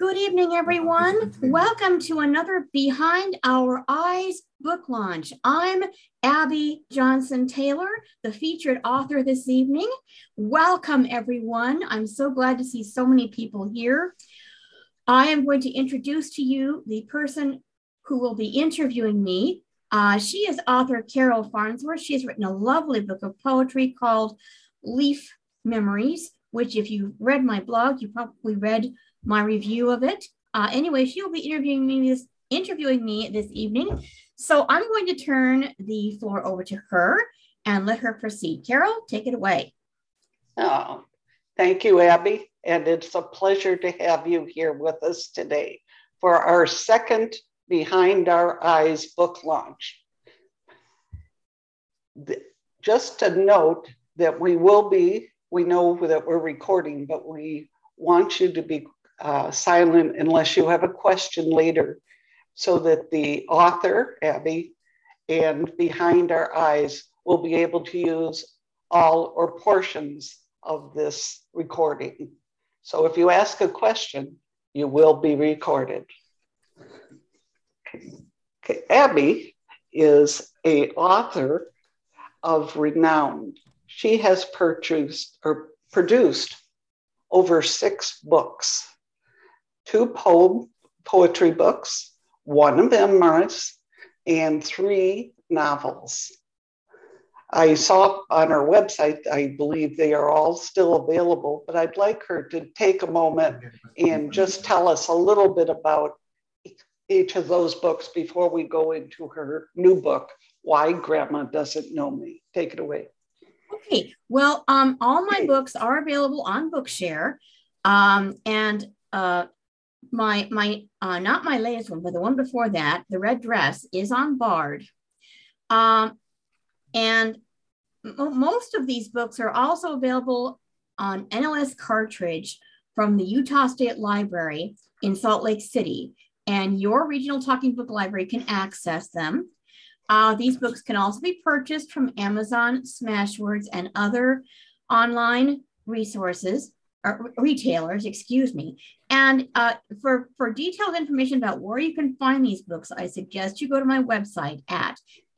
Good evening, everyone. Welcome to another Behind Our Eyes book launch. I'm Abby Johnson Taylor, the featured author this evening. Welcome, everyone. I'm so glad to see so many people here. I am going to introduce to you the person who will be interviewing me. She is author Carol Farnsworth. She has written a lovely book of poetry called Leaf Memories, which if you read my blog, you probably read my review of it. Anyway, she will be interviewing me this evening. So I'm going to turn the floor over to her and let her proceed. Carol, take it away. Oh, thank you, Abby. And it's a pleasure to have you here with us today for our second Behind Our Eyes book launch. Just a note that we know that we're recording, but we want you to be silent unless you have a question later, so that the author, Abby, and Behind Our Eyes will be able to use all or portions of this recording. So if you ask a question, you will be recorded. Okay. Abby is an author of renown. She has produced over 6 books. 2 poetry books, 1 memoirs, and 3 novels. I saw on our website, I believe they are all still available, but I'd like her to take a moment and just tell us a little bit about each of those books before we go into her new book, Why Grandma Doesn't Know Me. Take it away. Okay, well, all my books are available on Bookshare, not my latest one, but the one before that, The Red Dress, is on Bard. And most of these books are also available on NLS cartridge from the Utah State Library in Salt Lake City. And your regional talking book library can access them. These books can also be purchased from Amazon, Smashwords, and other online resources, or retailers, excuse me. And for detailed information about where you can find these books, I suggest you go to my website at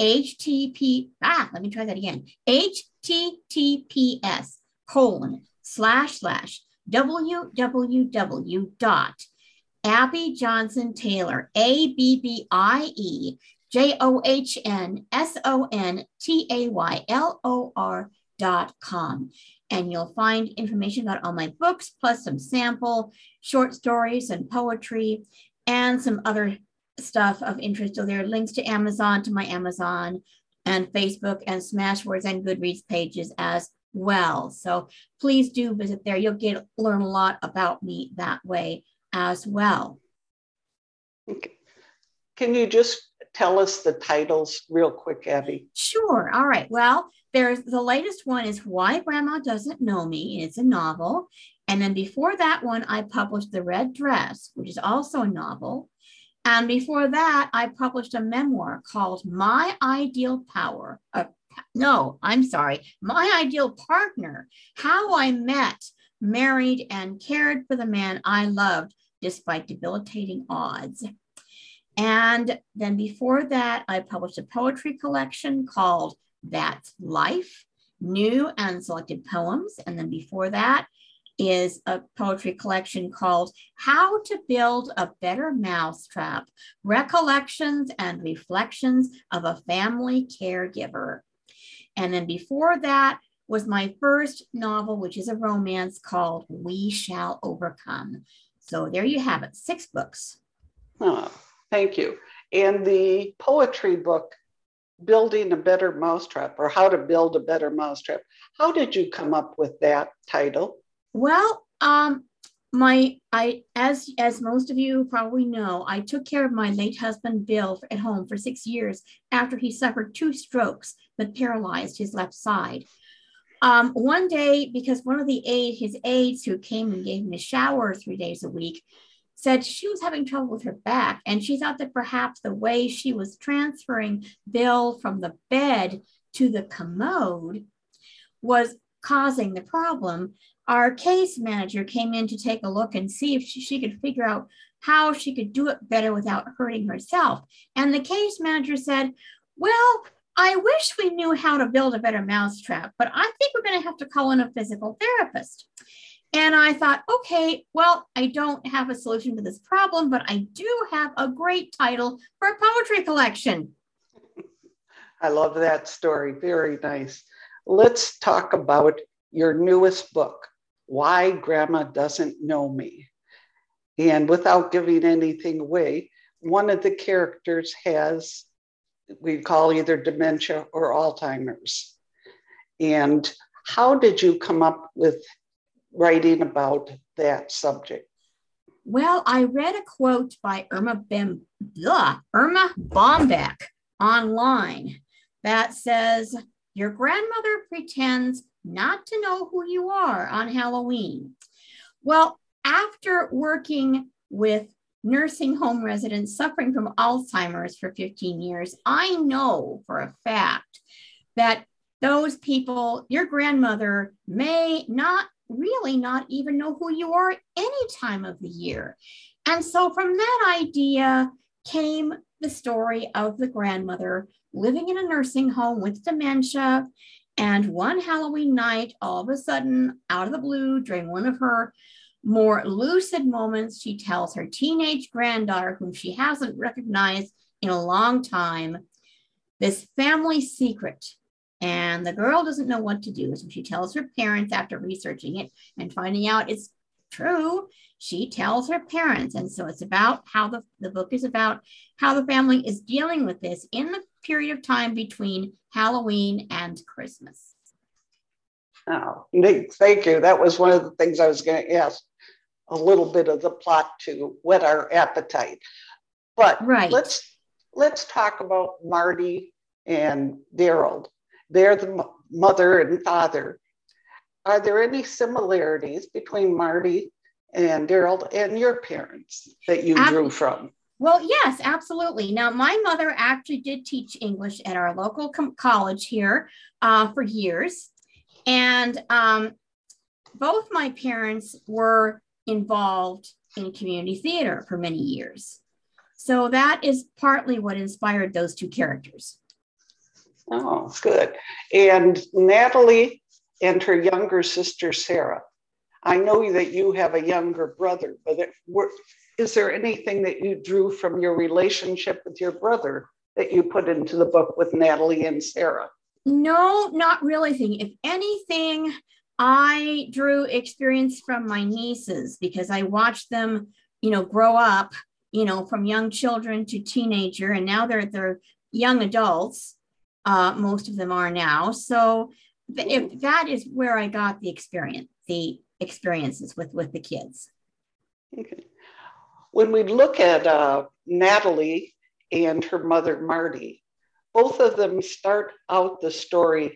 https://www.AbbieJohnsonTaylor, AbbieJohnsonTaylor.com. And you'll find information about all my books, plus some sample short stories and poetry and some other stuff of interest. So there are links to Amazon, to my Amazon and Facebook and Smashwords and Goodreads pages as well. So please do visit there. You'll learn a lot about me that way as well. Okay. Can you just tell us the titles real quick, Abby? Sure. All right. Well, the latest one is Why Grandma Doesn't Know Me. It's a novel. And then before that one, I published The Red Dress, which is also a novel. And before that, I published a memoir called My Ideal Partner, How I Met, Married, and Cared for the Man I Loved Despite Debilitating Odds. And then before that, I published a poetry collection called That's Life, New and Selected Poems. And then before that is a poetry collection called How to Build a Better Mousetrap, Recollections and Reflections of a Family Caregiver. And then before that was my first novel, which is a romance called We Shall Overcome. So there you have it, 6 books. Oh, thank you. And the poetry book, Building a Better Mousetrap, or How to Build a Better Mousetrap, how did you come up with that title? Well, as most of you probably know, I took care of my late husband, Bill, at home for 6 years after he suffered 2 strokes that paralyzed his left side. One day, because one of his aides who came and gave him a shower 3 days a week said she was having trouble with her back, and she thought that perhaps the way she was transferring Bill from the bed to the commode was causing the problem, our case manager came in to take a look and see if she could figure out how she could do it better without hurting herself. And the case manager said, well, I wish we knew how to build a better mousetrap, but I think we're going to have to call in a physical therapist. And I thought, okay, well, I don't have a solution to this problem, but I do have a great title for a poetry collection. I love that story. Very nice. Let's talk about your newest book, Why Grandma Doesn't Know Me. And without giving anything away, one of the characters has, we call either dementia or Alzheimer's. And how did you come up with writing about that subject? Well, I read a quote by Erma Bombeck online that says, your grandmother pretends not to know who you are on Halloween. Well, after working with nursing home residents suffering from Alzheimer's for 15 years, I know for a fact that those people, your grandmother may not even know who you are any time of the year. And so from that idea came the story of the grandmother living in a nursing home with dementia. And one Halloween night, all of a sudden, out of the blue, during one of her more lucid moments, she tells her teenage granddaughter, whom she hasn't recognized in a long time, this family secret. And the girl doesn't know what to do. So she tells her parents after researching it and finding out it's true. She tells her parents. And so it's about how the book is about how the family is dealing with this in the period of time between Halloween and Christmas. Oh, thank you. That was one of the things I was going to ask, a little bit of the plot to whet our appetite. But right. let's talk about Marty and Daryl. They're the mother and father. Are there any similarities between Marty and Daryl and your parents that you drew from? Well, yes, absolutely. Now, my mother actually did teach English at our local college here for years. And both my parents were involved in community theater for many years. So that is partly what inspired those two characters. Oh, good. And Natalie and her younger sister, Sarah. I know that you have a younger brother, but is there anything that you drew from your relationship with your brother that you put into the book with Natalie and Sarah? No, not really. If anything, I drew experience from my nieces because I watched them, grow up, from young children to teenager, and now they're young adults. Most of them are now. So if that is where I got the experiences with the kids. Okay. When we look at Natalie and her mother, Marty, both of them start out the story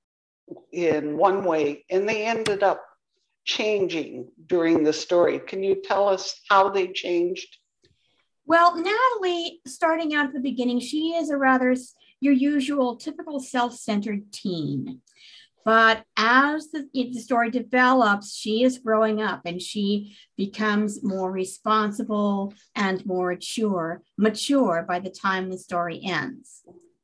in one way, and they ended up changing during the story. Can you tell us how they changed? Well, Natalie, starting out at the beginning, she is your usual typical self-centered teen. But as the story develops, she is growing up and she becomes more responsible and more mature by the time the story ends.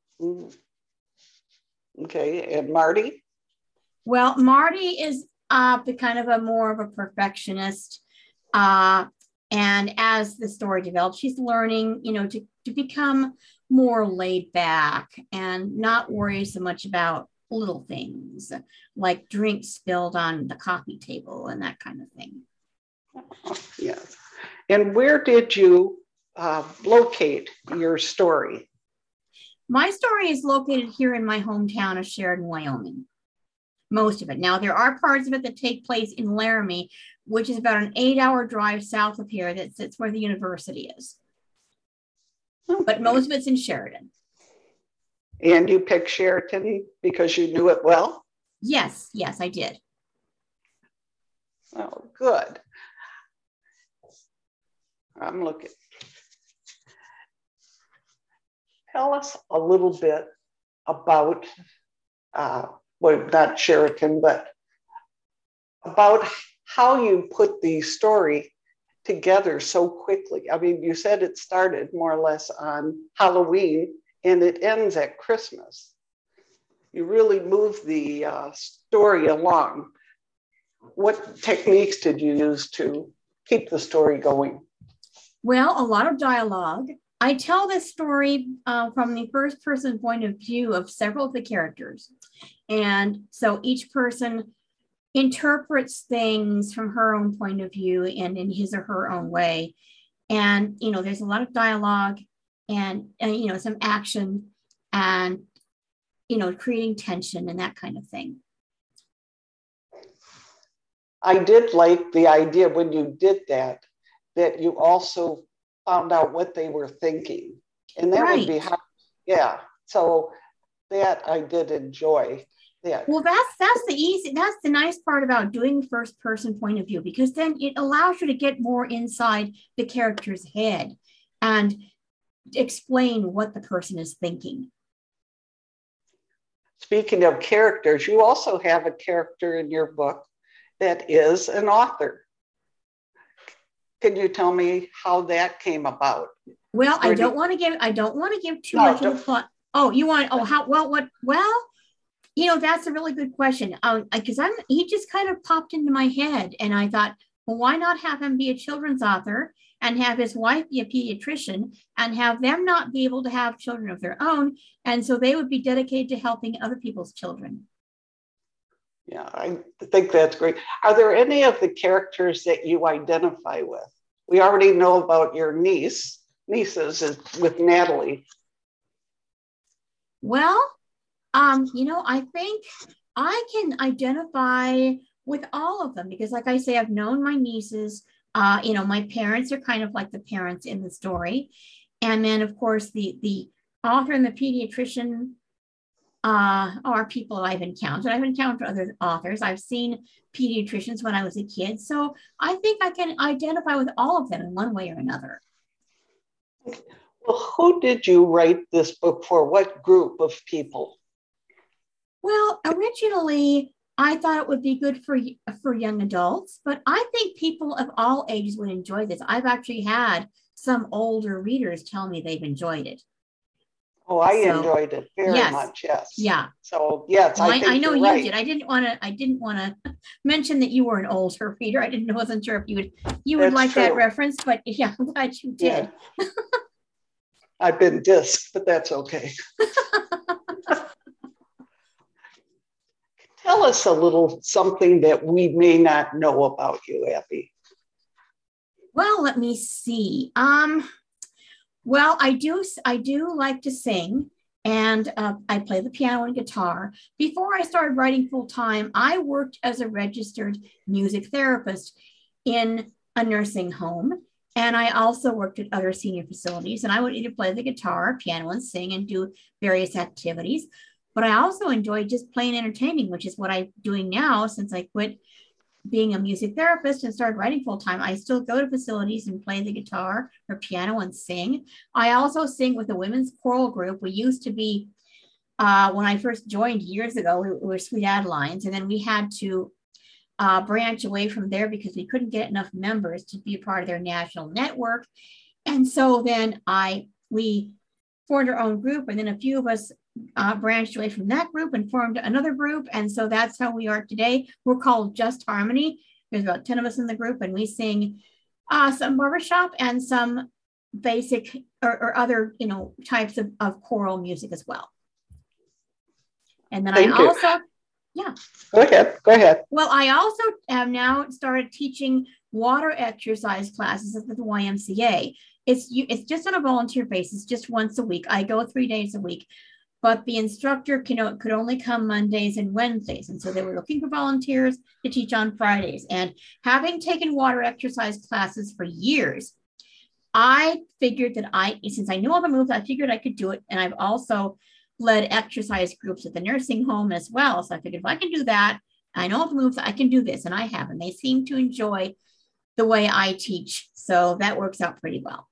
Okay, and Marty? Well, Marty is the kind of more of a perfectionist. And as the story develops, she's learning, to become more laid back and not worry so much about little things like drinks spilled on the coffee table and that kind of thing. Yes. And where did you locate your story? My story is located here in my hometown of Sheridan, Wyoming. Most of it. Now, there are parts of it that take place in Laramie, which is about an 8-hour drive south of here. That's where the university is. Okay. But most of it's in Sheridan. And you picked Sheridan because you knew it well? Yes, I did. Oh, good. I'm looking. Tell us a little bit about, not Sheridan, but about how you put the story together so quickly. I mean, you said it started more or less on Halloween and it ends at Christmas. You really move the story along. What techniques did you use to keep the story going? Well, a lot of dialogue. I tell this story from the first person point of view of several of the characters. And so each person interprets things from her own point of view and in his or her own way. And, there's a lot of dialogue and some action and, creating tension and that kind of thing. I did like the idea when you did that you also found out what they were thinking. And that would be how, yeah. So that I did enjoy. Yeah. Well, that's the nice part about doing first person point of view, because then it allows you to get more inside the character's head and explain what the person is thinking. Speaking of characters, you also have a character in your book that is an author. Can you tell me how that came about? Well, I don't want to give too much of the plot. Oh, you want? Oh, how? Well, what? Well, that's a really good question. Because he just kind of popped into my head, and I thought, well, why not have him be a children's author and have his wife be a pediatrician and have them not be able to have children of their own, and so they would be dedicated to helping other people's children. Yeah, I think that's great. Are there any of the characters that you identify with? We already know about your nieces with Natalie. Well, I think I can identify with all of them because, like I say, I've known my nieces. My parents are kind of like the parents in the story. And then, of course, the author and the pediatrician are people I've encountered. I've encountered other authors. I've seen pediatricians when I was a kid. So I think I can identify with all of them in one way or another. Well, who did you write this book for? What group of people? Well, originally, I thought it would be good for young adults, but I think people of all ages would enjoy this. I've actually had some older readers tell me they've enjoyed it. Oh, I enjoyed it very much. Yes. Yeah. So yes, well, I know you did. I didn't want to mention that you were an older reader. Wasn't sure if you would like true. That reference, but yeah, I'm glad you did. Yeah. I've been dissed, but that's okay. Tell us a little something that we may not know about you, Abby. Well, let me see. Well, I do like to sing, and I play the piano and guitar. Before I started writing full time, I worked as a registered music therapist in a nursing home, and I also worked at other senior facilities. And I would either play the guitar, piano, and sing, and do various activities. But I also enjoyed just plain entertaining, which is what I'm doing now since I quit being a music therapist and started writing full time. I still go to facilities and play the guitar or piano and sing. I also sing with a women's choral group. We used to be, when I first joined years ago, we were Sweet Adelines, and then we had to branch away from there because we couldn't get enough members to be a part of their national network. And so then we formed our own group, and then a few of us branched away from that group and formed another group. And so that's how we are today. We're called Just Harmony. There's about 10 of us in the group, and we sing some barbershop and some basic or other, types of choral music as well. And then yeah. Go ahead. Well, I also have now started teaching water exercise classes at the YMCA. It's just on a volunteer basis, just once a week. I go 3 days a week. But the instructor could only come Mondays and Wednesdays. And so they were looking for volunteers to teach on Fridays. And having taken water exercise classes for years, I figured that since I knew all the moves, I figured I could do it. And I've also led exercise groups at the nursing home as well. So I figured if I can do that, I know all the moves, I can do this. And I have. And they seem to enjoy the way I teach. So that works out pretty well.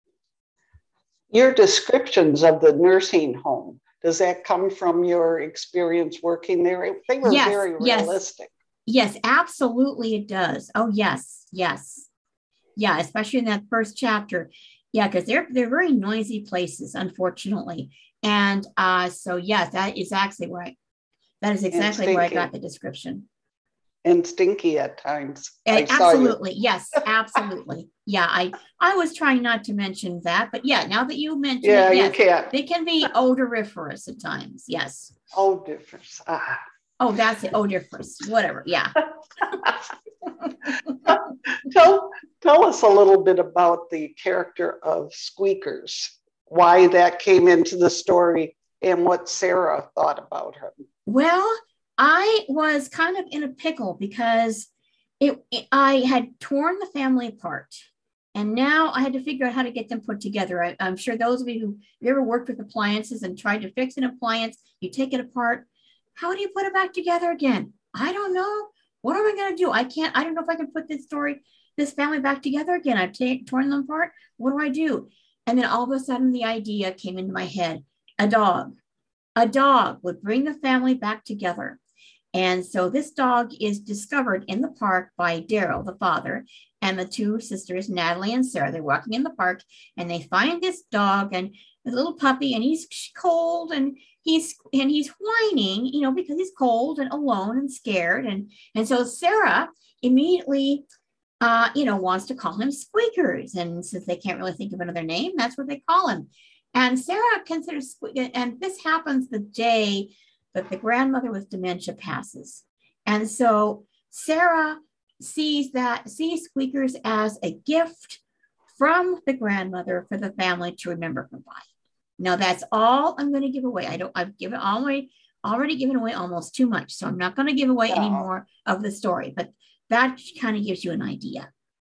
Your descriptions of the nursing home, does that come from your experience working there? They were very realistic. Yes, absolutely it does. Oh, yes, yes. Yeah, especially in that first chapter. Yeah, because they're very noisy places, unfortunately. And so yes, that is And exactly where I got stinky. the description. And stinky at times. And I saw you. absolutely, yes, absolutely. Yeah, I was trying not to mention that, but yeah, now that you mention Yeah, it, you yes, can't. they can be odoriferous at times. Yes. Oh, difference. Ah. Oh, that's it. Odoriferous. Whatever. Yeah. tell, tell us a little bit about the character of Squeakers, why that came into the story, and what Sarah thought about her. Well, I was kind of in a pickle because I had torn the family apart. And now I had to figure out how to get them put together. I'm sure those of you who ever worked with appliances and tried to fix an appliance, you take it apart. How do you put it back together again? I don't know. What am I going to do? I don't know if I can put this family back together again. I've torn them apart. What do I do? And then all of a sudden the idea came into my head. A dog. A dog would bring the family back together. And so this dog is discovered in the park by Daryl, the father, and the two sisters, Natalie and Sarah. They're walking in the park and they find this dog and a little puppy, and he's cold and he's whining, because he's cold and alone and scared. And so Sarah immediately wants to call him Squeakers. And since they can't really think of another name, that's what they call him. And Sarah considers, and this happens the day that the grandmother with dementia passes. And so Sarah sees Squeakers as a gift from the grandmother for the family to remember her by. Now that's all I'm going to give away. I've given already given away almost too much. So I'm not going to give away any more of the story, but that kind of gives you an idea.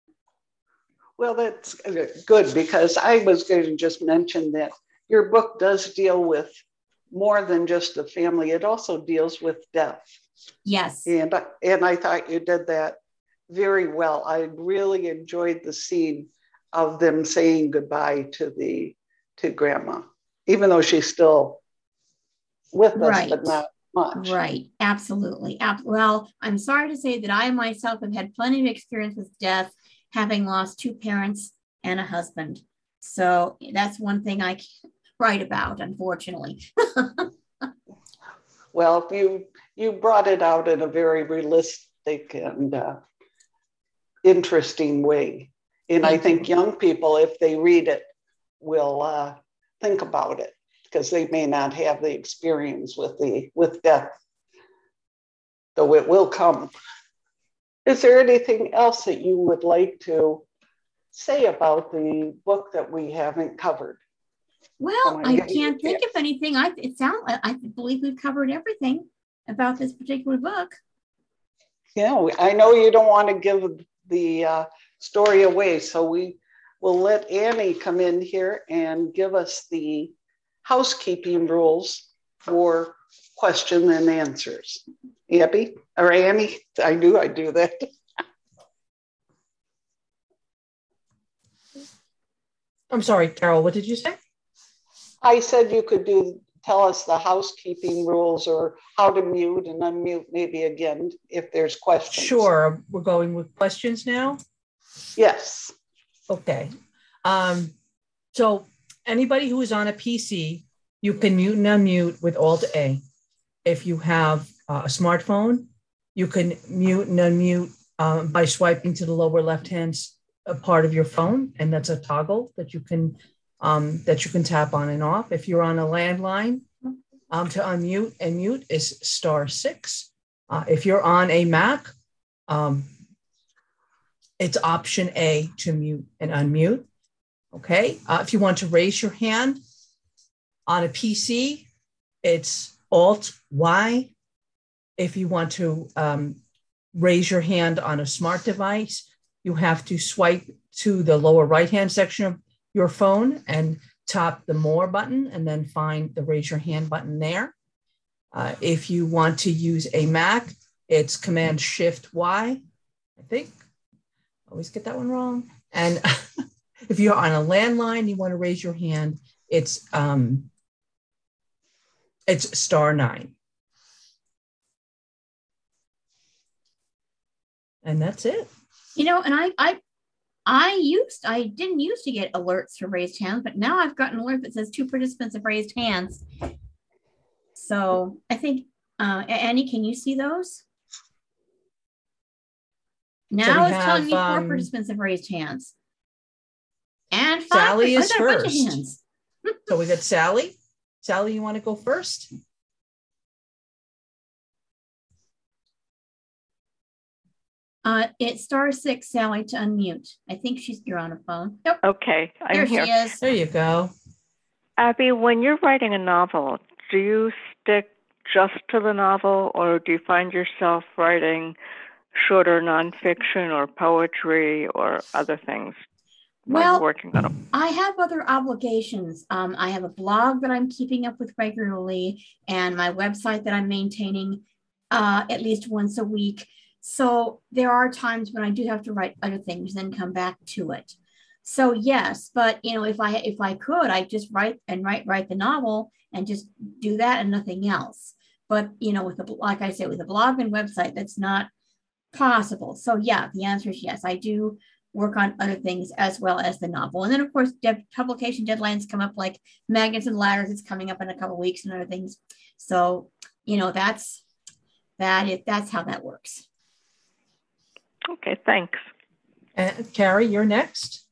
Well, that's good, because I was going to just mention that your book does deal with more than just the family. It also deals with death. Yes. And I thought you did that very well. I really enjoyed the scene of them saying goodbye to grandma, even though she's still with us, but not much. Right. Absolutely. Well, I'm sorry to say that I myself have had plenty of experience with death, having lost two parents and a husband. So that's one thing I can't write about, unfortunately. Well, you brought it out in a very realistic and interesting way. And I think young people, if they read it, will think about it, because they may not have the experience with death, though it will come. Is there anything else that you would like to say about the book that we haven't covered? Well, I can't think of anything. I believe we've covered everything about this particular book. Yeah, I know you don't want to give the story away, so we will let Annie come in here and give us the housekeeping rules for question and answers. Abby or Annie, I knew I'd do that. I'm sorry, Carol, what did you say? I said you could tell us the housekeeping rules, or how to mute and unmute maybe again if there's questions. Sure, we're going with questions now? Yes. Okay. So anybody who is on a PC, you can mute and unmute with Alt-A. If you have a smartphone, you can mute and unmute by swiping to the lower left-hand part of your phone, and that's a toggle that you can tap on and off. If you're on a landline, to unmute and mute is *6. If you're on a Mac, it's Option A to mute and unmute. Okay. If you want to raise your hand on a PC, it's Alt-Y. If you want to raise your hand on a smart device, you have to swipe to the lower right-hand section of your phone and tap the More button, and then find the Raise Your Hand button there. If you want to use a Mac, it's Command-Shift-Y, I think. Always get that one wrong. And if you're on a landline, you want to raise your hand, it's *9. And that's it. You know, and I didn't used to get alerts for raised hands, but now I've gotten an alert that says 2 participants have raised hands. So I think, Annie, can you see those? Now it's telling me 4 participants have raised hands. And 5. Sally is first. A bunch of hands. So we got Sally. Sally, you want to go first? It's *6, Sally, to unmute. I think you're on a phone. Nope. Okay, I'm here. She is. There you go. Abby, when you're writing a novel, do you stick just to the novel, or do you find yourself writing shorter nonfiction or poetry or other things? Well, working on them? I have other obligations. I have a blog that I'm keeping up with regularly, and my website that I'm maintaining at least once a week. So there are times when I do have to write other things, then come back to it. So yes, but you know, if I could, I'd just write the novel and just do that and nothing else. But you know, like I said, with a blog and website, that's not possible. So yeah, the answer is yes. I do work on other things as well as the novel. And then of course, publication deadlines come up, like Magnets and Ladders. It's coming up in a couple of weeks and other things. So, you know, that's how that works. Okay, thanks. And Carrie, you're next.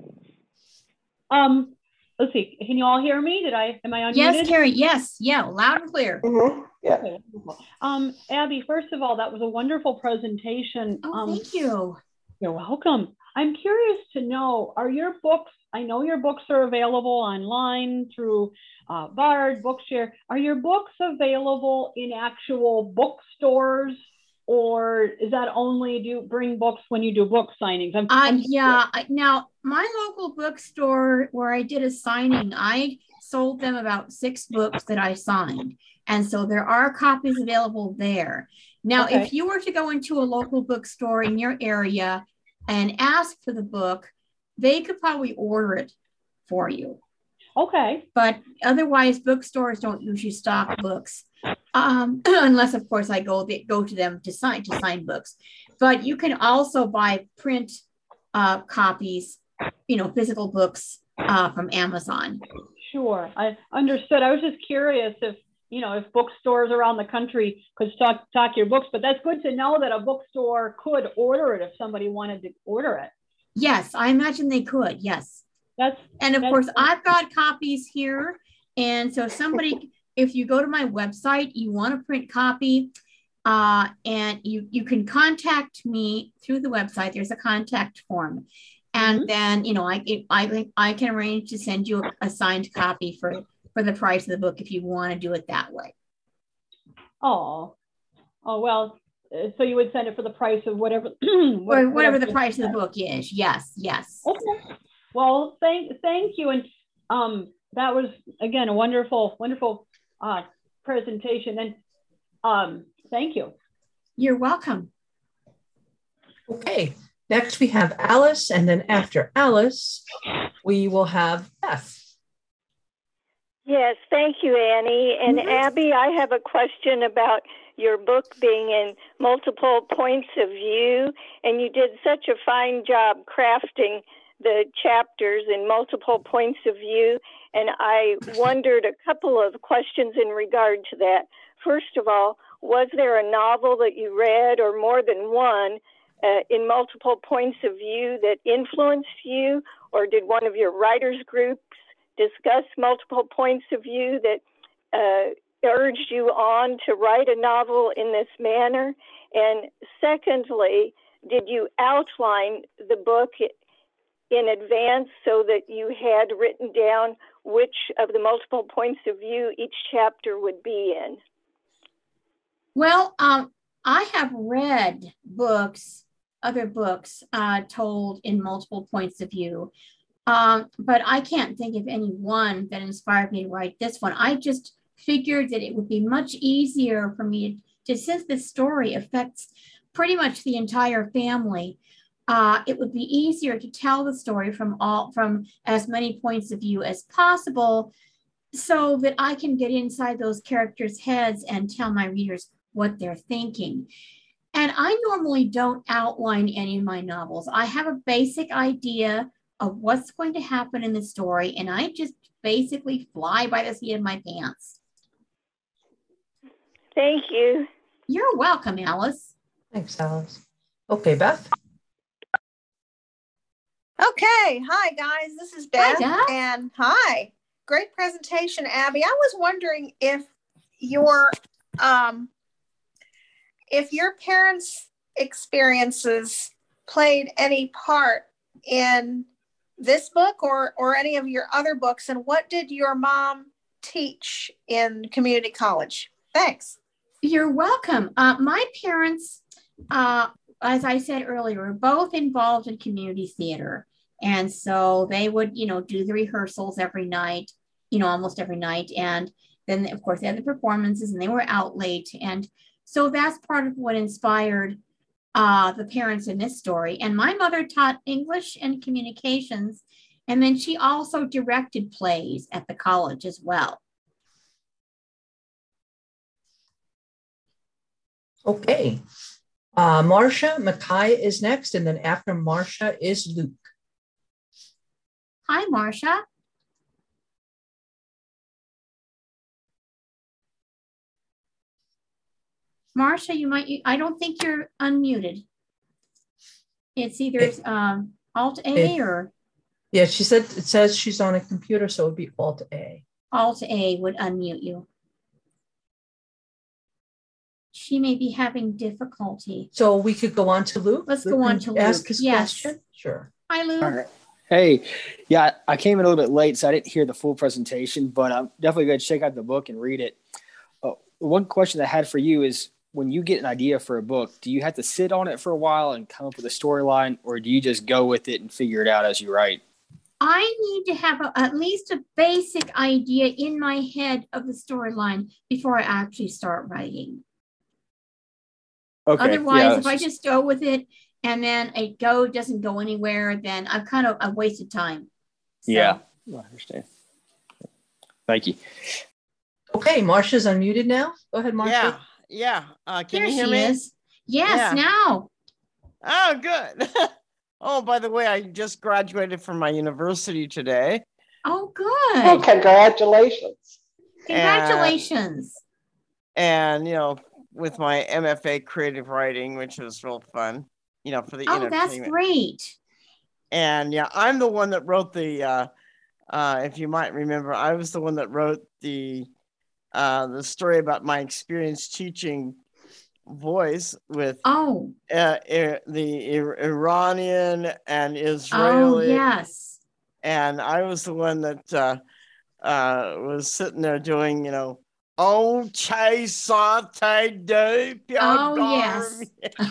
Let's see. Can you all hear me? Am I unmuted? Yes, Carrie. Yes. Yeah. Loud and clear. Mm-hmm. Yeah. Okay. Abby, first of all, that was a wonderful presentation. Oh, thank you. You're welcome. I'm curious to know, are your books, I know your books are available online through Bard, Bookshare. Are your books available in actual bookstores, or is that only do you bring books when you do book signings? Now, my local bookstore where I did a signing, I sold them about 6 books that I signed. And so there are copies available there. Now, Okay. If you were to go into a local bookstore in your area and ask for the book, they could probably order it for you. Okay. But otherwise, bookstores don't usually stock books, unless, of course, I go to them to sign books. But you can also buy print copies, physical books from Amazon. Sure, I understood. I was just curious if bookstores around the country could stock your books, but that's good to know that a bookstore could order it if somebody wanted to order it. Yes, I imagine they could. Yes. Of course, I've got copies here. And so if you go to my website, you want a print copy, and you can contact me through the website. There's a contact form. And then, I can arrange to send you a signed copy for the price of the book if you want to do it that way. Oh, well, so you would send it for the price of whatever. whatever the price of the book is. Yes. Okay. Well, thank you. And that was, again, a wonderful presentation. And thank you. You're welcome. Okay. Next we have Alice, and then after Alice, we will have Beth. Yes, thank you, Annie. And Abby, I have a question about your book being in multiple points of view, and you did such a fine job crafting the chapters in multiple points of view, and I wondered a couple of questions in regard to that. First of all, was there a novel that you read, or more than one, in multiple points of view that influenced you, or did one of your writers groups discuss multiple points of view that urged you on to write a novel in this manner? And secondly, did you outline the book in advance so that you had written down which of the multiple points of view each chapter would be in? Well, I have read other books told in multiple points of view. But I can't think of any one that inspired me to write this one. I just figured that it would be much easier for me to, since this story affects pretty much the entire family, it would be easier to tell the story from as many points of view as possible, so that I can get inside those characters' heads and tell my readers what they're thinking. And I normally don't outline any of my novels. I have a basic idea of what's going to happen in the story, and I just basically fly by the seat of my pants. Thank you. You're welcome, Alice. Thanks, Alice. Okay, Beth. Okay. Hi, guys. This is Beth. Hi, Beth. And hi. Great presentation, Abby. I was wondering if your parents' experiences played any part in this book or any of your other books, and what did your mom teach in community college? Thanks. You're welcome. My parents, as I said earlier, were both involved in community theater. And so they would, do the rehearsals every night, almost every night. And then, of course, they had the performances and they were out late. And so that's part of what inspired the parents in this story. And my mother taught English and communications. And then she also directed plays at the college as well. Okay. Marcia, Micaiah is next. And then after Marcia is Luke. Hi, Marcia. Marcia, I don't think you're unmuted. It's either Alt A or. Yeah, it says she's on a computer, so it would be Alt A. Alt A would unmute you. She may be having difficulty. So we could go on to Luke. Let's go on to Luke. Ask his question. Sure. Hi, Luke. All right. Hey, yeah, I came in a little bit late, so I didn't hear the full presentation, but I'm definitely going to check out the book and read it. One question I had for you is, when you get an idea for a book, do you have to sit on it for a while and come up with a storyline, or do you just go with it and figure it out as you write? I need to have at least a basic idea in my head of the storyline before I actually start writing. Okay. Otherwise, if I just go with it and then it doesn't go anywhere, then I've wasted time. So. Yeah, I understand. Thank you. Okay, Marcia's unmuted now. Go ahead, Marcia. Yeah. Can you hear me? Is. Yes, now. Oh, good. Oh, by the way, I just graduated from my university today. Oh, good. Oh, congratulations. Congratulations. And with my MFA creative writing, which was real fun, for the entertainment. That's great. And I'm the one that wrote the, if you might remember, I was the one that wrote the story about my experience teaching voice with the Iranian and Israeli. Oh, yes. And I was the one that was sitting there doing, oh, chase saute do. Oh, yes.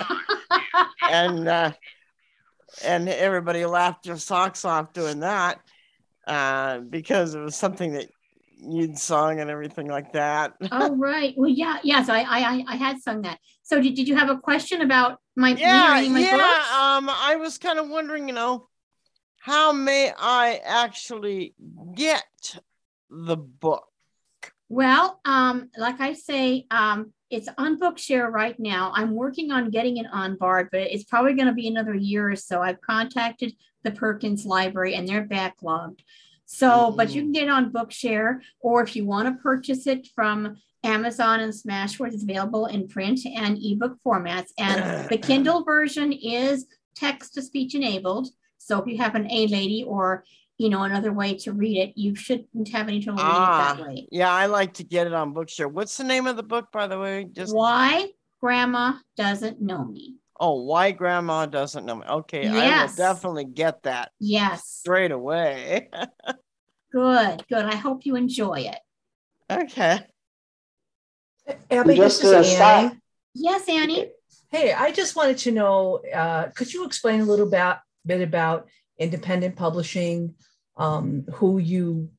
And everybody laughed their socks off doing that because it was something that you'd sung and everything like that. Oh, right. Well, yes, I had sung that. So did you have a question about my books? I was kind of wondering, how may I actually get the book? Well, like I say, it's on Bookshare right now. I'm working on getting it on Bard, but it's probably going to be another year or so. I've contacted the Perkins Library and they're backlogged. So, but you can get it on Bookshare, or if you want to purchase it from Amazon and Smashwords, it's available in print and ebook formats. And the Kindle version is text-to-speech enabled. So if you have an A-Lady or, another way to read it, you shouldn't have any trouble reading it that way. Yeah, I like to get it on Bookshare. What's the name of the book, by the way? Why Grandma Doesn't Know Me. Oh, Why Grandma Doesn't Know Me. Okay, yes. I will definitely get that. Yes. Straight away. Good. I hope you enjoy it. Okay. Abby, this is Annie. Yes, Annie. Hey, I just wanted to know, could you explain a little bit about independent publishing, who you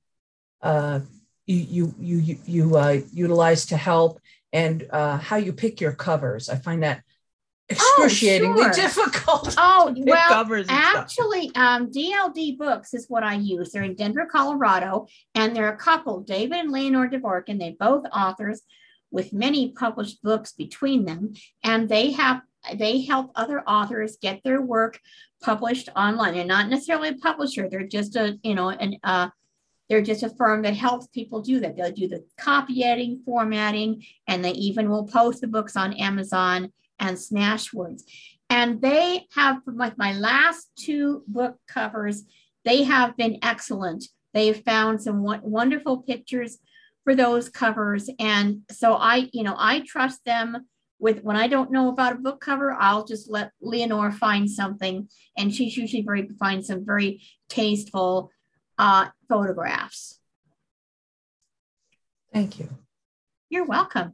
utilize to help, and how you pick your covers? I find that excruciatingly difficult. Oh, well, actually, DLD Books is what I use. They're in Denver, Colorado, and they're a couple, David and Leonore Dvorkin. They're both authors with many published books between them, and they have they help other authors get their work published online. They're not necessarily a publisher. They're just a, they're just a firm that helps people do that. They'll do the copy editing, formatting, and they even will post the books on Amazon and Smashwords. And they have, like my last 2 book covers, they have been excellent. They've found some wonderful pictures for those covers. And so I trust them with, when I don't know about a book cover, I'll just let Leonore find something. And she's usually finds some very tasteful photographs. Thank you. You're welcome.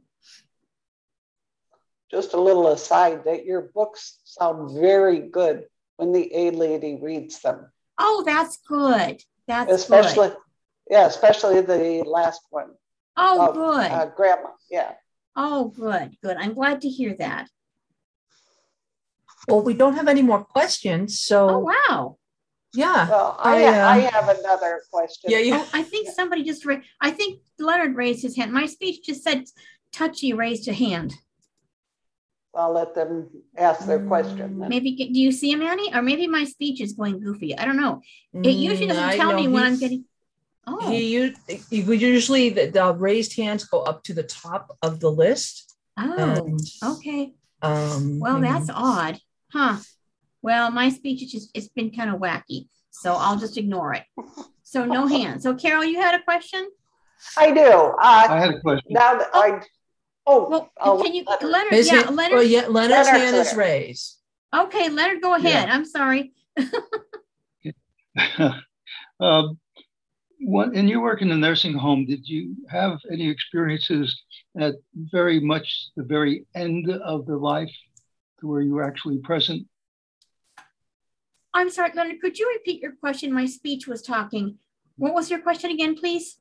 Just a little aside that your books sound very good when the A-lady reads them. Oh, that's good. That's especially, good. Yeah, especially the last one. Oh, good. Grandma, yeah. Oh, good. I'm glad to hear that. Well, we don't have any more questions, so. Oh, wow. Yeah. Well, I have another question. Yeah. I think somebody just I think Leonard raised his hand. My speech just said Touchy raised a hand. I'll let them ask their question. Then. Maybe, do you see him, Annie? Or maybe my speech is going goofy. I don't know. It usually doesn't tell me when I'm getting. Oh. Usually the raised hands go up to the top of the list. Oh, okay. Well, that's odd. Huh. Well, my speech is just, it's been kind of wacky. So I'll just ignore it. So no hands. So Carol, you had a question? I do. I had a question. Now that can you, Leonard? Leonard's hand is raised. Okay, Leonard, go ahead. Yeah. I'm sorry. In your work in the nursing home, did you have any experiences at very much the very end of the life to where you were actually present? I'm sorry, Leonard, could you repeat your question? My speech was talking. What was your question again, please?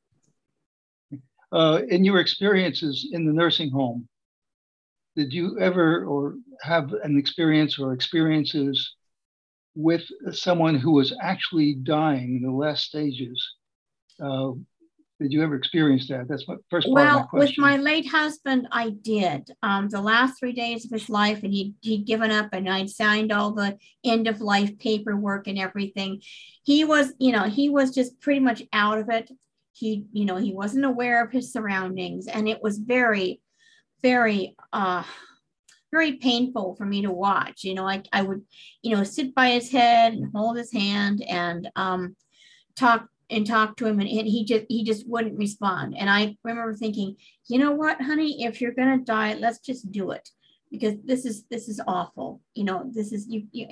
In your experiences in the nursing home, did you ever or have an experience or experiences with someone who was actually dying in the last stages? Did you ever experience that? That's my first part of my question. With my late husband, I did. The last 3 days of his life, and he'd given up, and I'd signed all the end of life paperwork and everything. He was just pretty much out of it. He wasn't aware of his surroundings, and it was very, very, very painful for me to watch. I would, sit by his head and hold his hand and talk to him, and he just wouldn't respond. And I remember thinking, you know what, honey, if you're gonna die, let's just do it, because this is awful. This is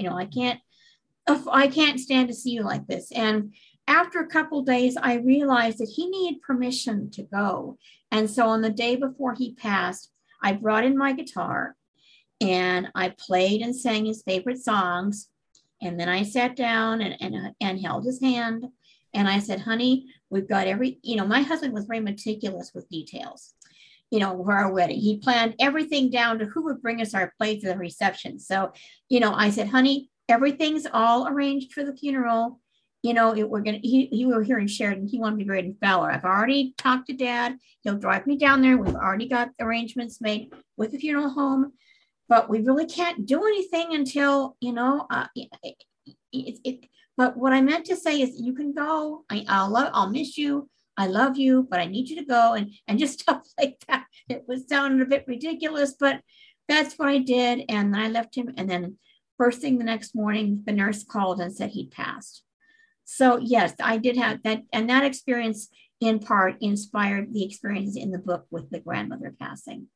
I can't stand to see you like this. And after a couple of days, I realized that he needed permission to go. And so on the day before he passed, I brought in my guitar and I played and sang his favorite songs. And then I sat down and held his hand. And I said, honey, we've got my husband was very meticulous with details, for our wedding. He planned everything down to who would bring us our plates at the reception. So, I said, honey, everything's all arranged for the funeral. We were here in Sheridan. He wanted to be buried in Fowler. I've already talked to Dad. He'll drive me down there. We've already got arrangements made with the funeral home, but we really can't do anything until, but what I meant to say is you can go. I'll miss you. I love you, but I need you to go, and just stuff like that. It was sounding a bit ridiculous, but that's what I did. And then I left him. And then first thing the next morning, the nurse called and said he'd passed. So yes, I did have that. And that experience in part inspired the experiences in the book with the grandmother passing.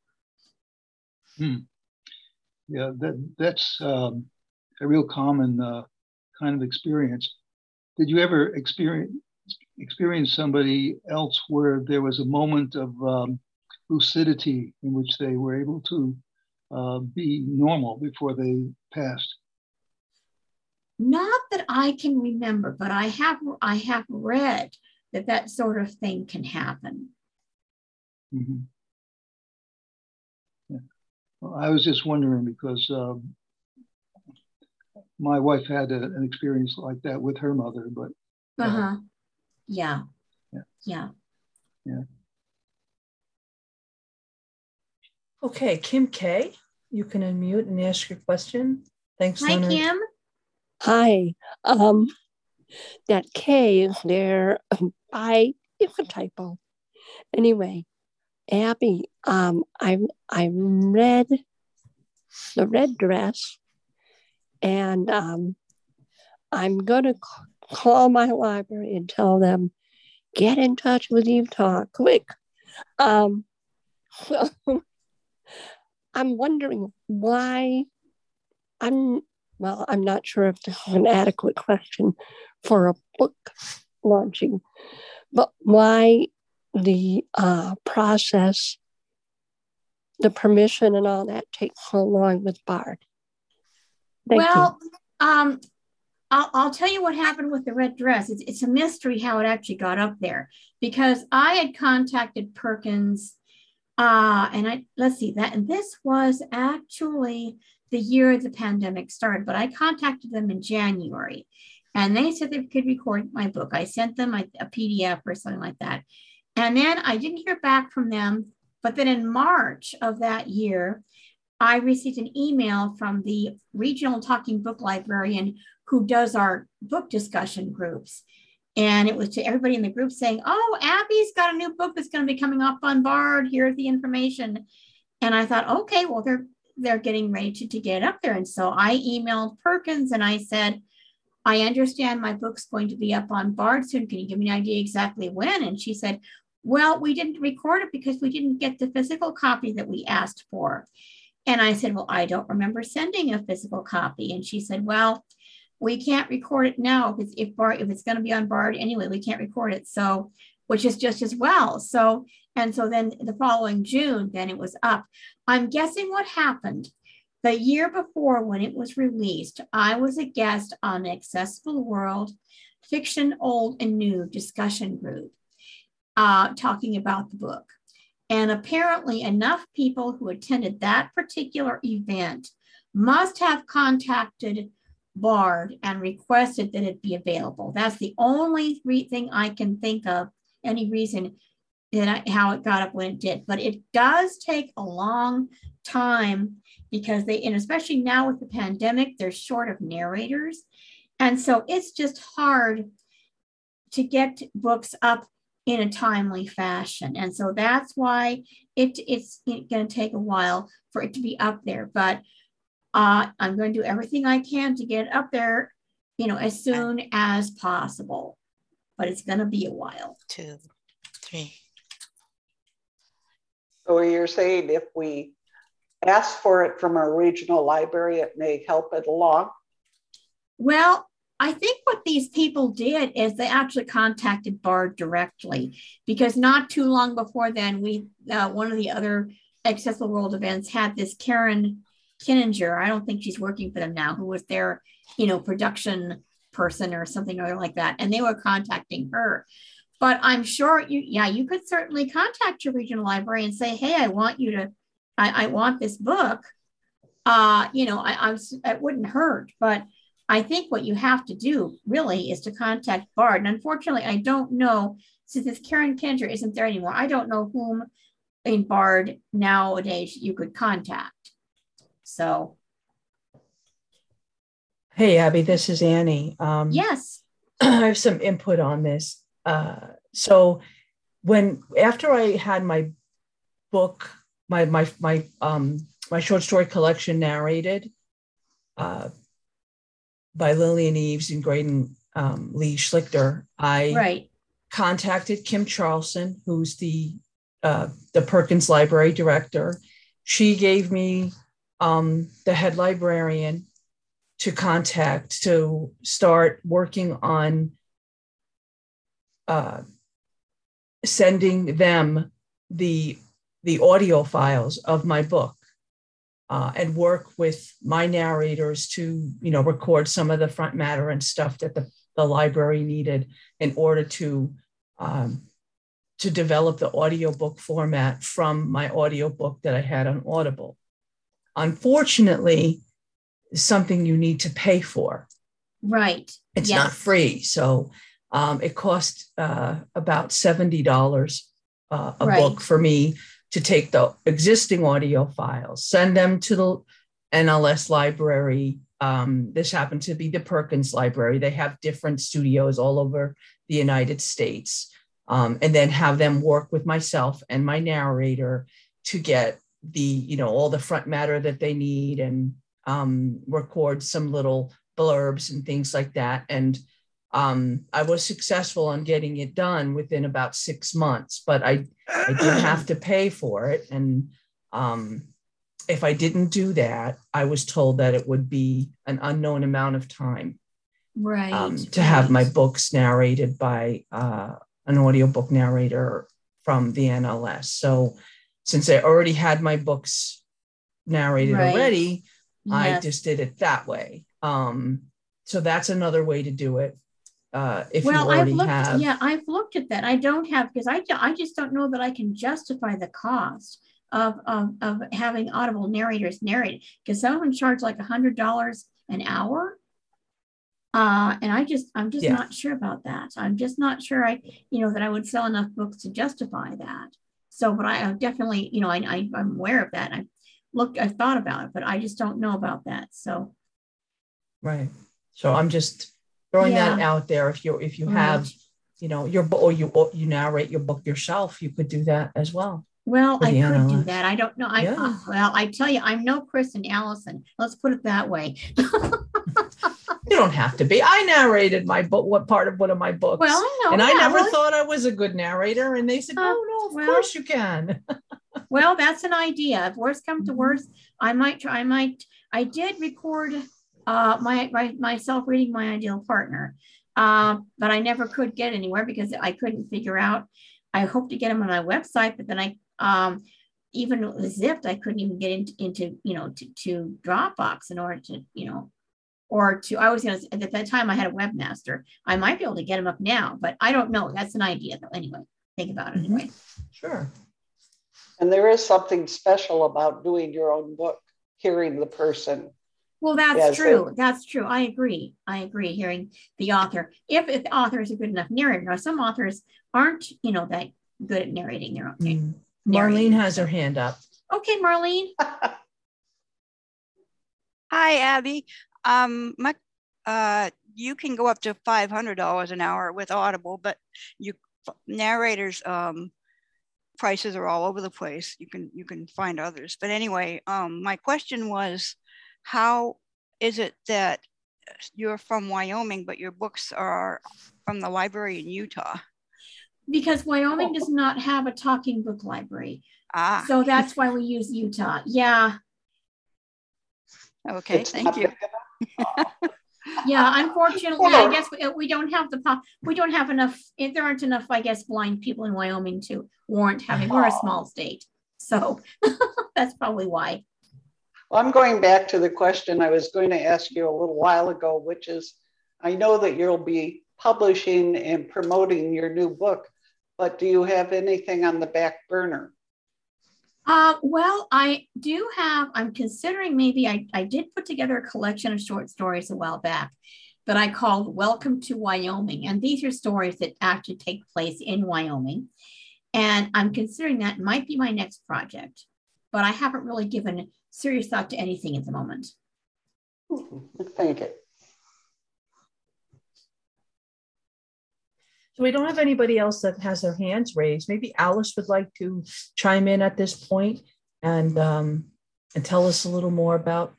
Yeah, that's a real common kind of experience. Did you ever experience somebody else where there was a moment of lucidity in which they were able to be normal before they passed? Not that I can remember, but I have read that sort of thing can happen. Mm-hmm. Yeah. Well, I was just wondering because my wife had an experience like that with her mother, but yeah. Okay, Kim K. You can unmute and ask your question. Thanks, Hi, Leonard. Kim. Hi. That K is there by, it's a typo. Anyway, Abby, I read The Red Dress, and I'm going to call my library and tell them, get in touch with Utah, quick. So I'm wondering why I'm not sure if this is an adequate question for a book launching, but why the process, the permission and all that takes so long with BARD. Thank Well, you. I'll tell you what happened with The Red Dress. It's a mystery how it actually got up there, because I had contacted Perkins, and this was actually the year the pandemic started, but I contacted them in January, and they said they could record my book. I sent them a PDF or something like that. And then I didn't hear back from them. But then in March of that year, I received an email from the regional talking book librarian who does our book discussion groups. And it was to everybody in the group saying, oh, Abby's got a new book that's going to be coming up on BARD. Here's the information. And I thought, okay, well, they're getting ready to get up there. And so I emailed Perkins and I said, I understand my book's going to be up on BARD soon. Can you give me an idea exactly when? And she said, well, we didn't record it because we didn't get the physical copy that we asked for. And I said, well, I don't remember sending a physical copy. And she said, well, we can't record it now because if it's going to be on BARD anyway, we can't record it. So, which is just as well. So then the following June, then it was up. I'm guessing what happened the year before when it was released, I was a guest on Accessible World Fiction Old and New discussion group talking about the book. And apparently enough people who attended that particular event must have contacted BARD and requested that it be available. That's the only thing I can think of, any reason how it got up when it did. But it does take a long time because and especially now with the pandemic, they're short of narrators. And so it's just hard to get books up in a timely fashion. And so that's why it's going to take a while for it to be up there. But I'm going to do everything I can to get it up there, as soon as possible. But it's going to be a while. 2, 3. So you're saying if we ask for it from our regional library, it may help it along? Well, I think what these people did is they actually contacted BARD directly, because not too long before then, one of the other Accessible World events had this Karen Kinninger. I don't think she's working for them now, who was their, production person or something or other like that. And they were contacting her. But I'm sure you could certainly contact your regional library and say, hey, I want this book. It wouldn't hurt, but I think what you have to do really is to contact BARD. And unfortunately, I don't know, since this Karen Kinninger isn't there anymore, I don't know whom in BARD nowadays you could contact. So. Hey, Abby, this is Annie. Yes. I have some input on this. So after I had my book, my short story collection narrated by Lillian Eves and Graydon Lee Schlichter, I contacted Kim Charlson, who's the Perkins Library director. She gave me the head librarian to contact to start working on sending them the audio files of my book and work with my narrators to, record some of the front matter and stuff that the library needed in order to develop the audiobook format from my audiobook that I had on Audible. Unfortunately, it's something you need to pay for. Right. It's not free. So it cost about $70 a book for me to take the existing audio files, send them to the NLS library. This happened to be the Perkins Library. They have different studios all over the United States. And then have them work with myself and my narrator to get the, all the front matter that they need, and record some little blurbs and things like that. And I was successful on getting it done within about 6 months, but I did have to pay for it. And if I didn't do that, I was told that it would be an unknown amount of time, to have my books narrated by an audiobook narrator from the NLS. So since I already had my books narrated already, I just did it that way. So that's another way to do it. If you already have. Yeah, I've looked at that. I don't have, because I just don't know that I can justify the cost of having Audible narrators narrate, because some of them charge like $100 an hour. And I'm just not sure about that. I'm just not sure that I would sell enough books to justify that. So, but I definitely, I'm aware of that. I've thought about it, but I just don't know about that. So. Right. So I'm just throwing that out there. If you have, your book, or you narrate your book yourself, you could do that as well. Well, I could do that. I don't know. I tell you, I'm no Kristen Allison. Let's put it that way. You don't have to be. I narrated my book, one of my books. Well, I know. And I never thought I was a good narrator. And they said, no, of course you can. Well, that's an idea. If worse comes to worse, I might try. I did record myself reading My Ideal Partner, but I never could get anywhere because I couldn't figure out. I hope to get them on my website, but then even zipped, I couldn't even get into to Dropbox in order to, I was going to, at that time I had a webmaster. I might be able to get them up now, but I don't know. That's an idea though. Anyway, think about it anyway. Sure. And there is something special about doing your own book, hearing the person. Well, that's true. That's true. I agree. Hearing the author, if the author is a good enough narrator. Now, some authors aren't, that good at narrating their own. Marlene has her hand up. Okay, Marlene. Hi, Abby. You can go up to $500 an hour with Audible, but narrators prices are all over the place. You can find others. But anyway, my question was, how is it that you're from Wyoming, but your books are from the library in Utah? Because Wyoming does not have a talking book library. So that's why we use Utah. Yeah. Okay, thank you. Yeah, unfortunately, I guess we don't have enough. There aren't enough, I guess, blind people in Wyoming to warrant having. We're a small state, so that's probably why. Well, I'm going back to the question I was going to ask you a little while ago, which is, I know that you'll be publishing and promoting your new book, but do you have anything on the back burner? Well, I do have, I'm considering maybe, I did put together a collection of short stories a while back that I called Welcome to Wyoming. And these are stories that actually take place in Wyoming. And I'm considering that might be my next project, but I haven't really given serious thought to anything at the moment. Thank you. So we don't have anybody else that has their hands raised. Maybe Alice would like to chime in at this point and tell us a little more about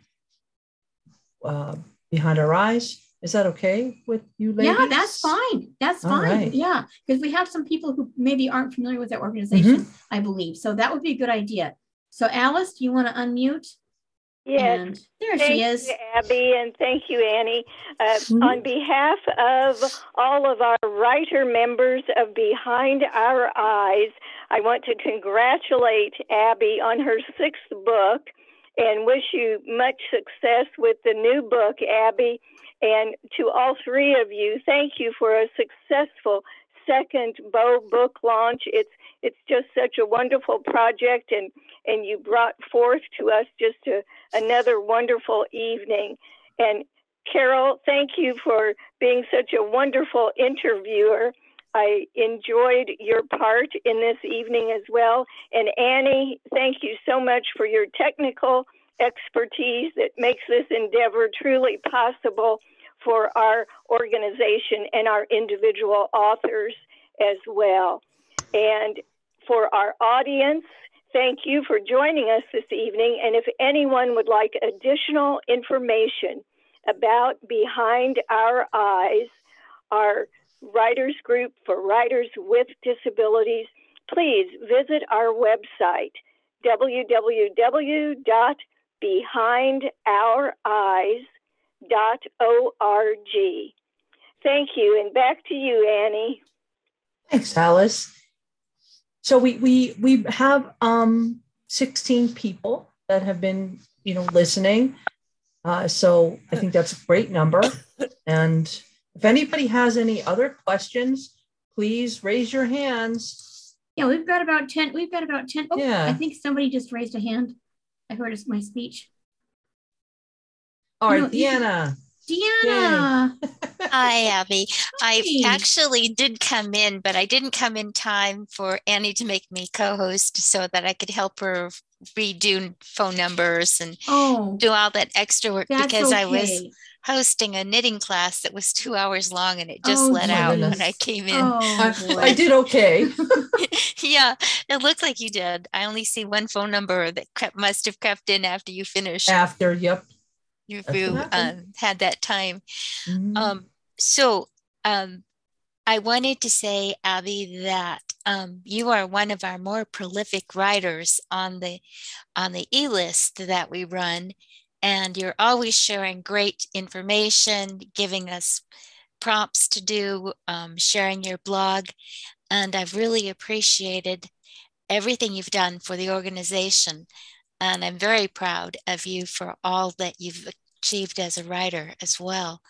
Behind Our Eyes. Is that okay with you ladies? Yeah, that's fine. That's fine. Right. Yeah, because we have some people who maybe aren't familiar with that organization, I believe. So that would be a good idea. So Alice, do you want to unmute? Yes. And there she is. Thank you, Abby, and thank you, Annie. On behalf of all of our writer members of Behind Our Eyes, I want to congratulate Abby on her 6th book and wish you much success with the new book, Abby. And to all 3 of you, thank you for a successful 2nd Bow book launch. It's just such a wonderful project, and you brought forth to us just another wonderful evening. And Carol, thank you for being such a wonderful interviewer. I enjoyed your part in this evening as well. And Annie, thank you so much for your technical expertise that makes this endeavor truly possible for our organization and our individual authors as well. And for our audience, thank you for joining us this evening. And if anyone would like additional information about Behind Our Eyes, our writers group for writers with disabilities, please visit our website, www.behindoureyes.org. Thank you, and back to you, Annie. Thanks, Alice. So we have 16 people that have been listening. So I think that's a great number. And if anybody has any other questions, please raise your hands. Yeah, we've got about 10. Oh, yeah. I think somebody just raised a hand. I heard my speech. All right, Deanna. Deanna. Hi, Abby. I Hi. actually did come in, but I didn't come in time for Annie to make me co-host so that I could help her redo phone numbers and do all that extra work because I was hosting a knitting class that was 2 hours long and it just let out when I came in. I did okay. Yeah, it looked like you did. I only see one phone number that must have crept in after you finished. Yep. You had that time. So I wanted to say, Abby, that you are one of our more prolific writers on the e-list that we run, and you're always sharing great information, giving us prompts to do, sharing your blog, and I've really appreciated everything you've done for the organization. And I'm very proud of you for all that you've achieved as a writer as well.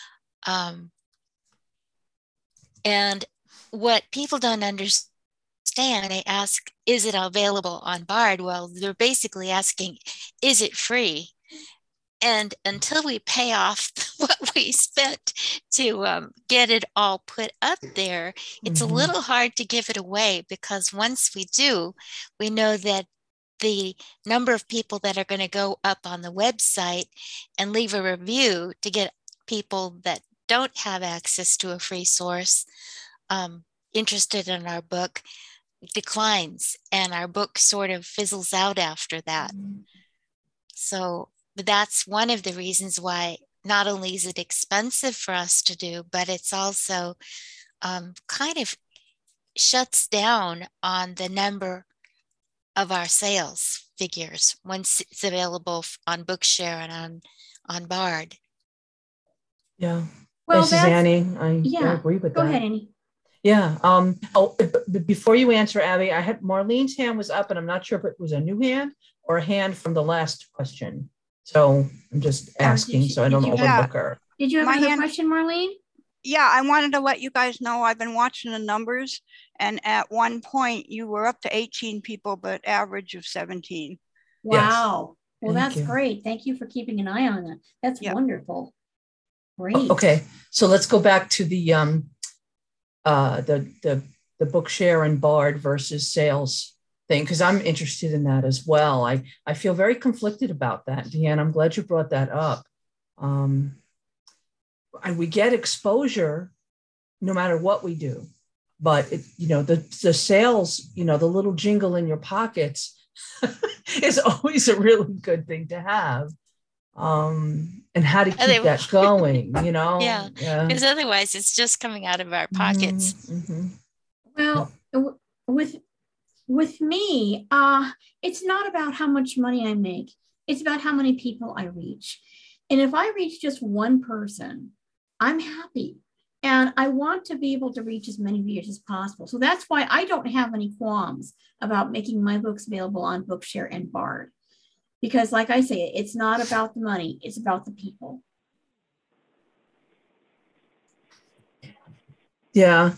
And what people don't understand, they ask, is it available on Bard? Well, they're basically asking, is it free? And until we pay off what we spent to get it all put up there, it's a little hard to give it away, because once we do, we know that the number of people that are going to go up on the website and leave a review to get people that don't have access to a free source interested in our book declines, and our book sort of fizzles out after that. So that's one of the reasons why not only is it expensive for us to do, but it's also kind of shuts down on the number of our sales figures once it's available on Bookshare and on Bard. Yeah. Well, this is Annie. I agree with that. Go ahead, Annie. Yeah. But before you answer, Abby, I had Marlene's hand was up, and I'm not sure if it was a new hand or a hand from the last question. So I'm just asking, so I don't overlook her. Did you have another question, Marlene? Yeah, I wanted to let you guys know I've been watching the numbers, and at one point you were up to 18 people, but average of 17. Wow. Yes. Well, that's great. Thank you for keeping an eye on that. That's wonderful. Great. Okay, so let's go back to the Bookshare and Bard versus sales thing, because I'm interested in that as well. I feel very conflicted about that, Deanne. I'm glad you brought that up. And we get exposure no matter what we do, but the sales, the little jingle in your pockets is always a really good thing to have. And how to keep that going, Yeah, because otherwise it's just coming out of our pockets. Well, with me, it's not about how much money I make. It's about how many people I reach. And if I reach just one person, I'm happy. And I want to be able to reach as many readers as possible. So that's why I don't have any qualms about making my books available on Bookshare and Bard. Because like I say, it's not about the money, it's about the people. Yeah,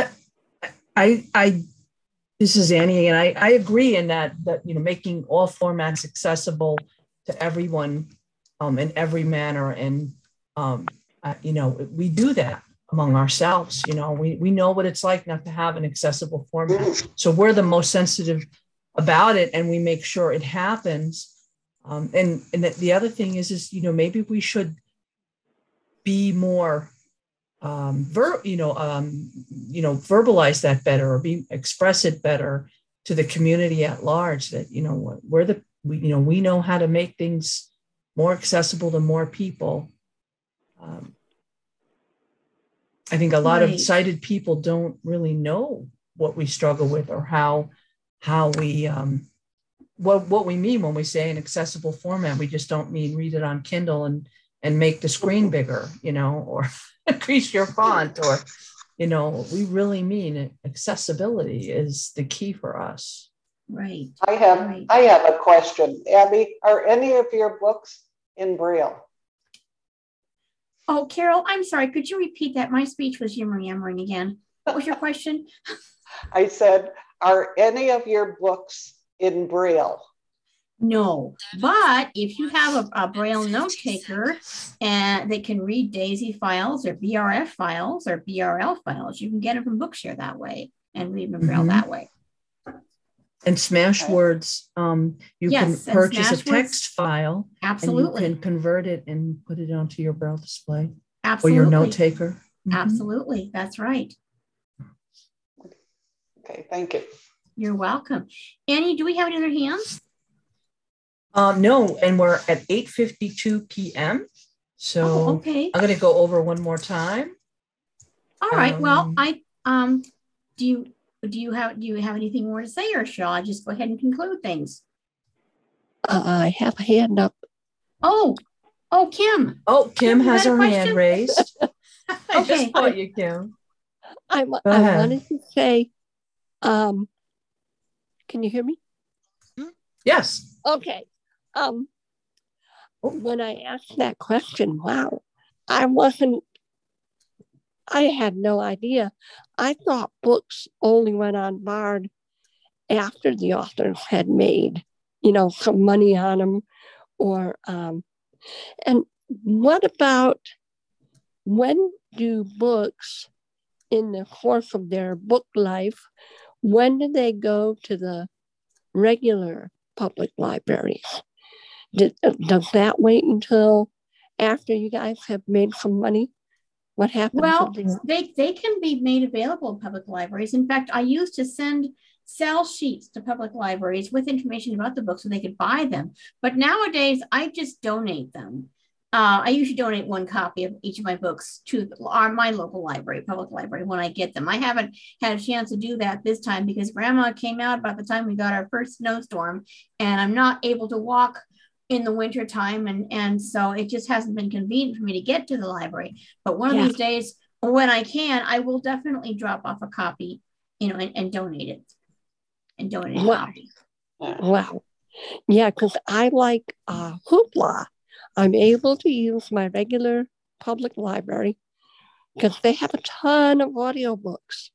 I this is Annie, and I agree in that making all formats accessible to everyone in every manner, and we do that. among ourselves. You know, we know what it's like not to have an accessible format. So we're the most sensitive about it, and we make sure it happens. And the other thing is, you know, maybe we should be more, verbalize that better, or express it better to the community at large, that, you know, we know how to make things more accessible to more people. I think a lot of sighted people don't really know what we struggle with, or how we, what we mean when we say an accessible format. We just don't mean read it on Kindle and make the screen bigger, you know, or increase your font, or, you know, we really mean accessibility is the key for us. Right. I have a question. Abby, are any of your books in Braille? Oh, Carol, I'm sorry. Could you repeat that? My speech was yammering again. What was your question? I said, are any of your books in Braille? No, but if you have a Braille note taker and they can read DAISY files or BRF files or BRL files, you can get them from Bookshare that way and read them in Braille that way. And Smashwords, you can purchase a text file. Absolutely. And you can convert it and put it onto your Braille display. Absolutely. Or your note taker. Absolutely. That's right. Okay, thank you. You're welcome. Annie, do we have any other hands? No, and we're at 8:52 p.m. So okay. I'm going to go over one more time. All right. Well, do you have anything more to say, or shall I just go ahead and conclude things? I have a hand up. Oh, Kim. Oh, Kim has her hand raised. I just saw you, Kim. I wanted to say, can you hear me? Yes. Okay. When I asked that question, wow, I had no idea. I thought books only went on Bard after the authors had made, you know, some money on them, or, and what about, when do books, in the course of their book life, when do they go to the regular public libraries? Does that wait until after you guys have made some money? What happens? Well, they can be made available in public libraries. In fact, I used to sell sheets to public libraries with information about the books so they could buy them. But nowadays, I just donate them. I usually donate one copy of each of my books to my local library, public library, when I get them. I haven't had a chance to do that this time because Grandma came out about the time we got our first snowstorm, and I'm not able to walk in the winter time, and so it just hasn't been convenient for me to get to the library. But one of these days, when I can, I will definitely drop off a copy, you know, and donate it. And donate a copy. Wow. Yeah, because I like Hoopla. I'm able to use my regular public library because they have a ton of audiobooks.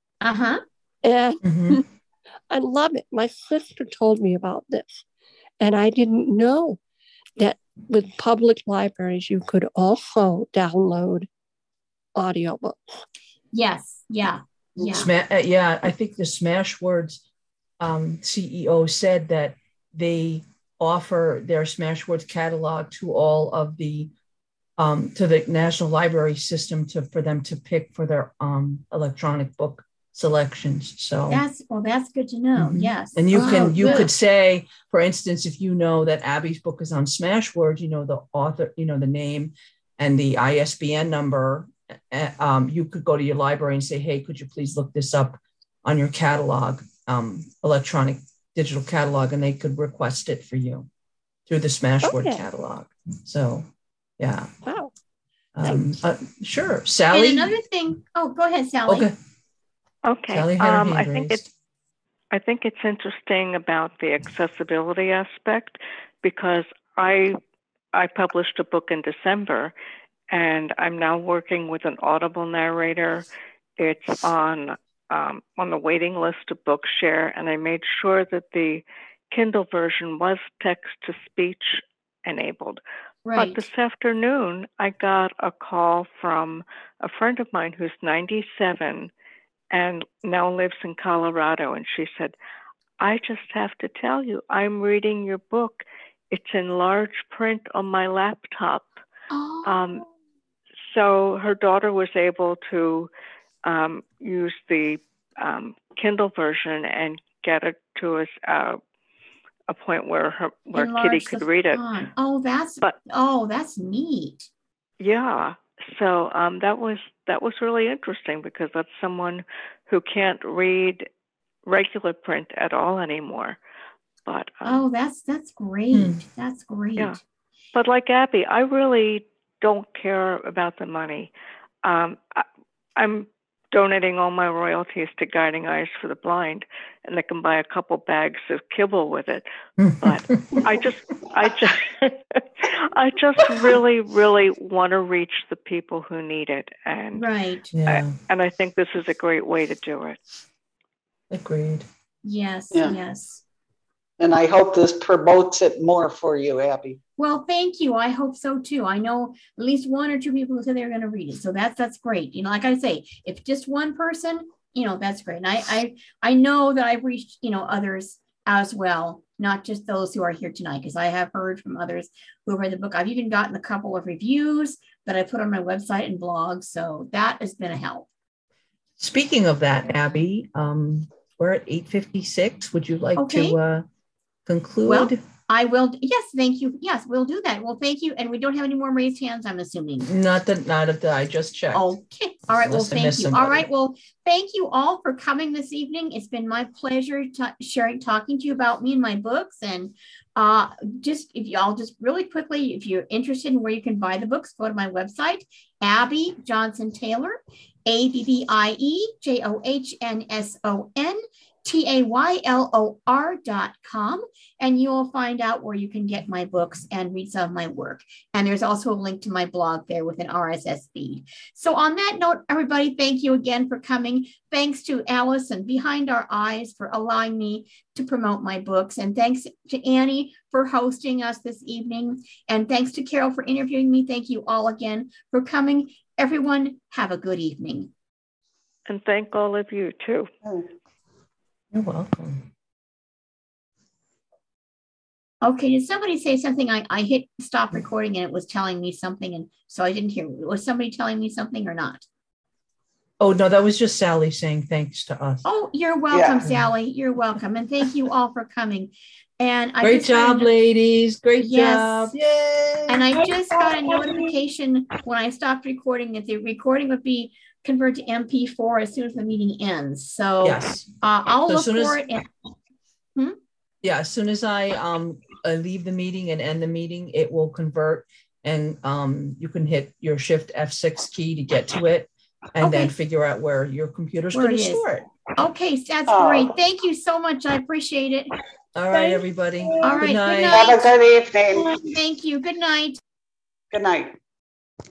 And I love it. My sister told me about this, and I didn't know that with public libraries, you could also download audiobooks. Yes. Yeah. I think the Smashwords CEO said that they offer their Smashwords catalog to all of the to the National Library System for them to pick for their electronic book selections. So that's good to know. Yes. And you could say, for instance, if you know that Abby's book is on Smashwords, you know the author, you know the name and the ISBN number. You could go to your library and say, hey, could you please look this up on your catalog, electronic digital catalog, and they could request it for you through the Smashword catalog. So, yeah. Wow. Sure. Sally? And another thing, go ahead, Sally. Okay. Sally had her hand I think it's interesting about the accessibility aspect, because I published a book in December, and I'm now working with an Audible narrator. It's on the waiting list of Bookshare, and I made sure that the Kindle version was text-to-speech enabled. Right. But this afternoon, I got a call from a friend of mine who's 97 and now lives in Colorado. And she said, I just have to tell you, I'm reading your book. It's in large print on my laptop. Oh. So her daughter was able to use the Kindle version and get it to us a point where Kitty could read it. Oh, that's neat. Yeah. So that was really interesting because that's someone who can't read regular print at all anymore. But that's great. That's great. Yeah. But like Abby, I really don't care about the money. I'm donating all my royalties to Guiding Eyes for the Blind, and they can buy a couple bags of kibble with it. But I just really, really want to reach the people who need it, and I think this is a great way to do it. Agreed. Yes. Yeah. Yes. And I hope this promotes it more for you, Abby. Well, thank you. I hope so too. I know at least one or two people who said they're going to read it. So that's great. You know, like I say, if just one person, you know, that's great. And I know that I've reached, you know, others as well, not just those who are here tonight, because I have heard from others who read the book. I've even gotten a couple of reviews that I put on my website and blog. So that has been a help. Speaking of that, Abby, we're at 8:56. Would you like to conclude? Well, I will. Yes, thank you. Yes, we'll do that. Well, thank you. And we don't have any more raised hands, I'm assuming. Not that I just checked. Okay. All right. Well, thank you. All right. Well, thank you all for coming this evening. It's been my pleasure talking to you about me and my books. And just if y'all just really quickly, if you're interested in where you can buy the books, go to my website, Abby Johnson Taylor, ABBIEJOHNSON TAYLOR.com, and you'll find out where you can get my books and read some of my work. And there's also a link to my blog there with an RSS feed. So on that note, everybody, thank you again for coming. Thanks to Alice and Behind Our Eyes for allowing me to promote my books. And thanks to Annie for hosting us this evening. And thanks to Carol for interviewing me. Thank you all again for coming. Everyone, have a good evening. And thank all of you too. You're welcome. Okay, did somebody say something? I hit stop recording and it was telling me something, and so I didn't hear. Was somebody telling me something or not? Oh, no, that was just Sally saying thanks to us. Oh, you're welcome, Sally. You're welcome. And thank you all for coming. And Great job, ladies. Great job. Yay. And I just got a notification when I stopped recording that the recording would be converted to MP4 as soon as the meeting ends. So I'll look for it. Yeah, as soon as I leave the meeting and end the meeting, it will convert, and you can hit your Shift F6 key to get to it, and then figure out where your computer's going to store it. Okay, that's great. Thank you so much. I appreciate it. All right, everybody. All right. Good night. Have a good evening. Thank you. Good night. Good night.